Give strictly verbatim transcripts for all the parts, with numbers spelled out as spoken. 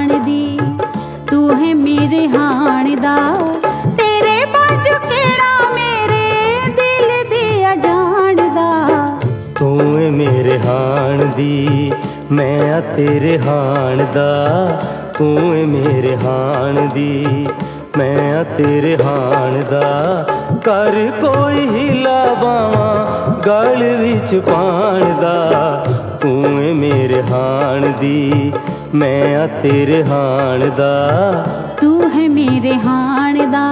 हाण दी, तू है मेरे हाण दा। तेरे बाजू केड़ा मेरे दिल दिया जान दा। तू है मेरे हाण दी, मैं आ तेरे हाण दा। तू है मेरे हाण दी, मैं आ तेरे हाण दा। कर कोई हिला बावा गल विच पाण दा। तू है मेरे हाण दी, मैं आ तेरे हाण दा। तू है मेरे हाण दा।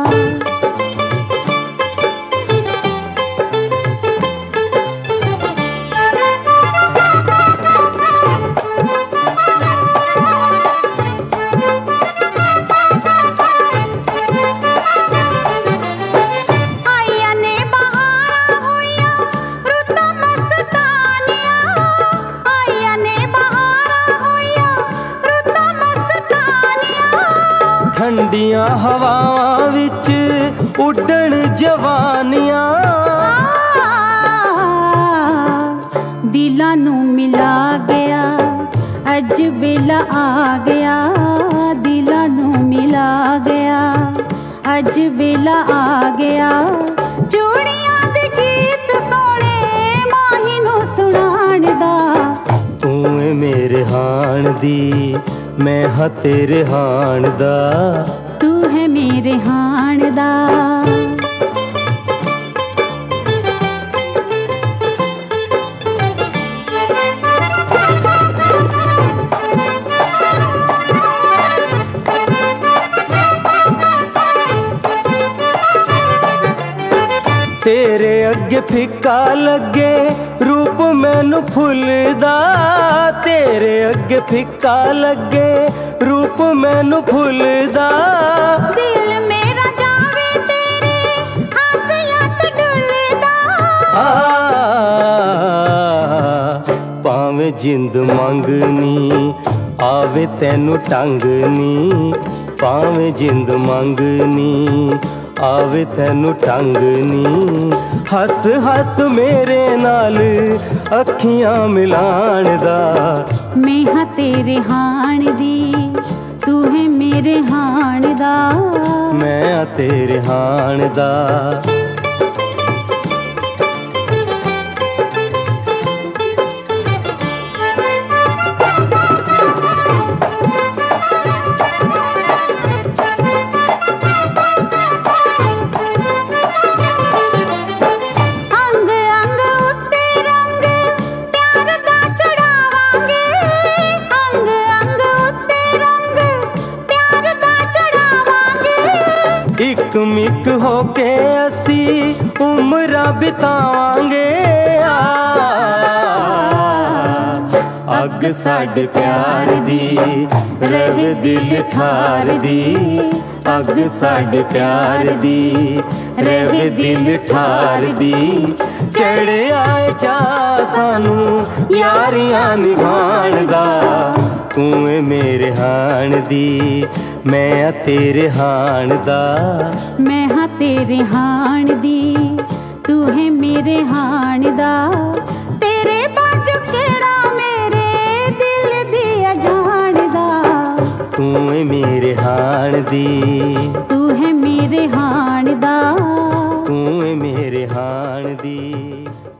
ठंडियां हवावां विच उड्डण जवानियां। दिलां नू मिला गया अज वेला आ गया। दिलां नू मिला गया अज वेला आ गया। जोड़ियां दे गीत सोने माही नू सुनाण दा। तू है मेरे हाण दी, मैं हाँ तेरे हाण दा। तू है मेरे हाण दा। तेरे अगे फिक्का लगे रूप मैनू फुलदा। तेरे अगे फिक्का लगे रूप मैनू फुलदा। दिल मेरा जावे तेरे आसियां ते डुलदा। भावें जिंद मंगनी आवे तैनू टंगनी। भावें जिंद मंगनी आवे तैनू टंगनी। हस हस मेरे नाल अखियां मिलाण दा। मैं हाँ तेरे हाण दी, तू है मेरे हाण दा। मैं आ तेरे हाण दा। इक मिक होके असी उम्र बितावांगे। अग साडे प्यार दी रहे दिल ठार दी। अग साडे प्यार दी रहे दिल ठार दी। चढ़े आए चा सानू यारियां निभाण दा। तू है मेरे हाण दी, मैं आ तेरे हाण दा। मैं हाँ तेरे हाण दी, तू है मेरे हाण दा। तेरे बाजू केड़ा मेरे दिल दिया जान दा। तू है मेरे हाण दी, तू है मेरे हाण दा। तू है मेरे हाण दी।